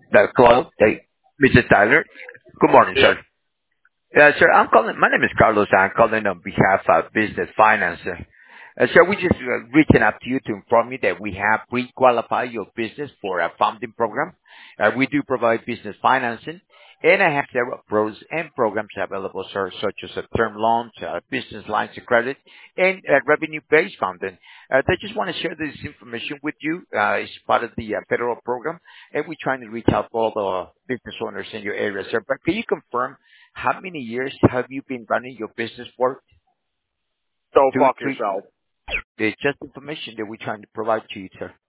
Hello, hey, Mr. Tyler. Good morning, Yep. sir. Sir, I'm calling. My name is Carlos. I'm calling on behalf of Business Finance. Sir, we just reaching out to you to inform you that we have pre-qualified your business for a funding program. We do provide business financing, and I have several pros and programs available, sir, such as a term loans, business lines of credit, and revenue-based funding. I just want to share this information with you. It's part of the federal program, and we're trying to reach out to all the business owners in your area, sir. But can you confirm how many years have you been running your business for? Go Two, fuck three? yourself. It's just information that we're trying to provide to you, sir.